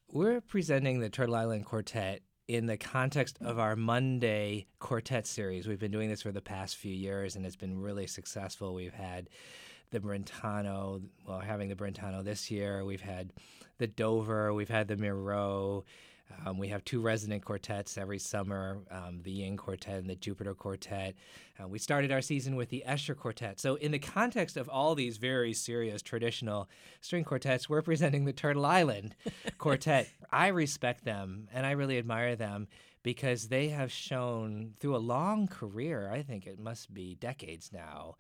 We're presenting the Turtle Island Quartet in the context of our Monday quartet series. We've been doing this for the past few years, and it's been really successful. We've had the Brentano, having the Brentano this year. We've had the Dover. We've had the Miro. We have two resident quartets every summer, the Ying Quartet and the Jupiter Quartet. We started our season with the Escher Quartet. So in the context of all these very serious traditional string quartets, we're presenting the Turtle Island Quartet. I respect them, and I really admire them because they have shown through a long career, I think it must be decades now,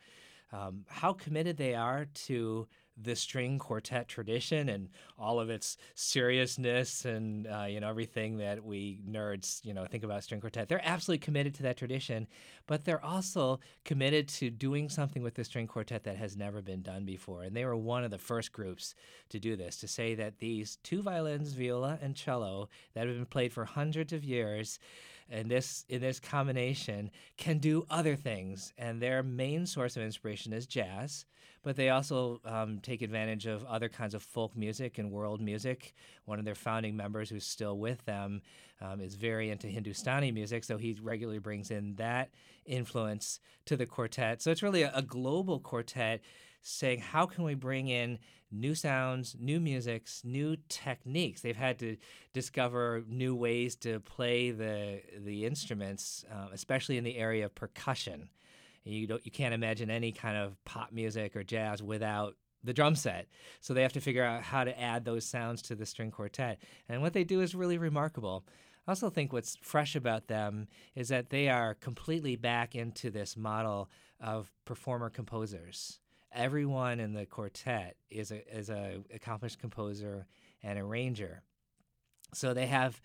how committed they are to the string quartet tradition and all of its seriousness and everything that we nerds think about string quartet. They're absolutely committed to that tradition, but they're also committed to doing something with the string quartet that has never been done before. And they were one of the first groups to do this, to say that these two violins, viola and cello, that have been played for hundreds of years, and in this combination can do other things. And their main source of inspiration is jazz, but they also take advantage of other kinds of folk music and world music. One of their founding members, who's still with them, is very into Hindustani music, so he regularly brings in that influence to the quartet. So it's really a global quartet saying, how can we bring in new sounds, new musics, new techniques? They've had to discover new ways to play the instruments, especially in the area of percussion. You can't imagine any kind of pop music or jazz without the drum set. So they have to figure out how to add those sounds to the string quartet. And what they do is really remarkable. I also think what's fresh about them is that they are completely back into this model of performer composers. Everyone in the quartet is a accomplished composer and arranger. So they have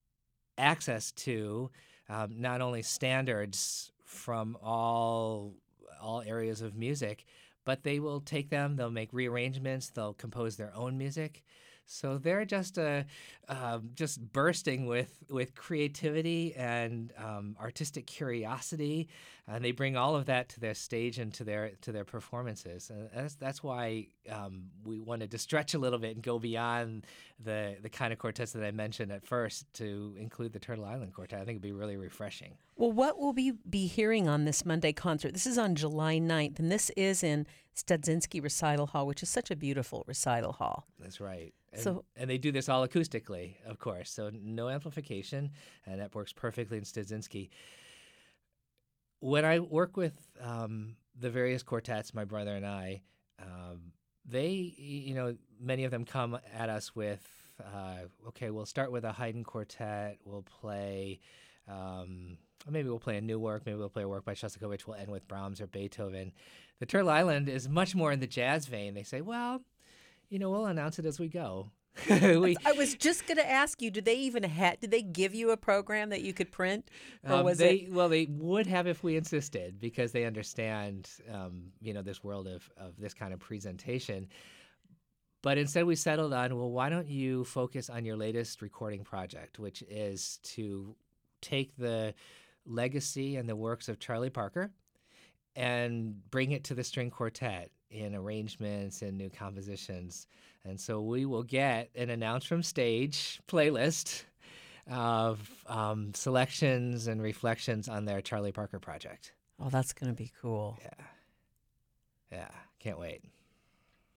access to not only standards from all areas of music, but they will take them, they'll make rearrangements, they'll compose their own music. So they're just bursting with creativity and artistic curiosity, and they bring all of that to their stage and to their performances. That's why we wanted to stretch a little bit and go beyond the kind of quartets that I mentioned at first to include the Turtle Island Quartet. I think it'd be really refreshing. Well, what will we be hearing on this Monday concert? This is on July 9th, and this is in Studzinski Recital Hall, which is such a beautiful recital hall. That's right. And they do this all acoustically, of course, so no amplification, and that works perfectly in Studzinski. When I work with the various quartets, my brother and I, they, many of them come at us with, okay, we'll start with a Haydn quartet, we'll play, maybe we'll play a new work, maybe we'll play a work by Shostakovich, we'll end with Brahms or Beethoven. The Turtle Island is much more in the jazz vein. They say, well, we'll announce it as we go. I was just going to ask you, did they give you a program that you could print? Or was it? Well, they would have if we insisted, because they understand, this world of this kind of presentation. But instead we settled on, well, why don't you focus on your latest recording project, which is to take the legacy and the works of Charlie Parker and bring it to the string quartet in arrangements and new compositions. And so we will get an Announce from Stage playlist of selections and reflections on their Charlie Parker project. Oh, that's going to be cool. Yeah. Can't wait.